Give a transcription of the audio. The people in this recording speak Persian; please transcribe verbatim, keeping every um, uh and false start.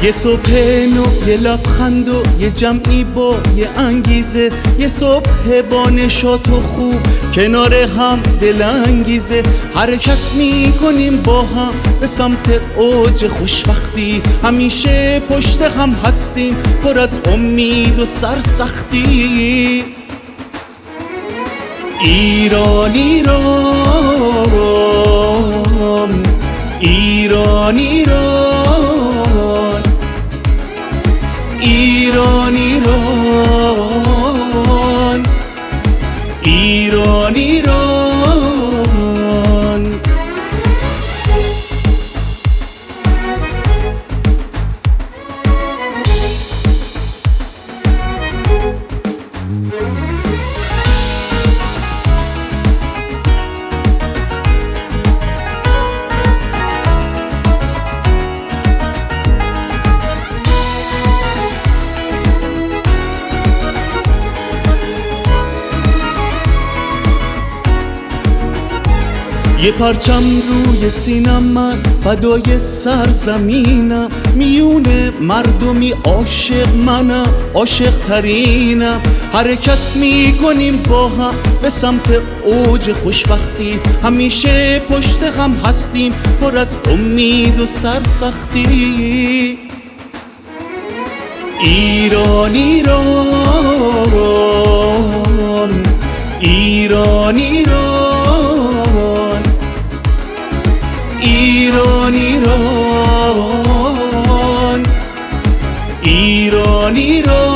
یه صبح نو، یه لبخند و یه جمعی با یه انگیزه، یه صبح با نشاط و خوب کنار هم دلانگیزه. حرکت میکنیم با هم به سمت اوج خوشبختی، همیشه پشت هم هستیم پر از امید و سرسختی. ایران ایران ایران ایران ایران ایران ایران ایران. یه پرچم روی سینم، من فدای سرزمینم، میونه مردمی عاشق منم، عاشق ترینم. حرکت میکنیم با هم به سمت اوج خوشبختی، همیشه پشت هم هستیم پر از امید و سرسختی. ایران ایران ایران ایران ایران ایران ایران ایران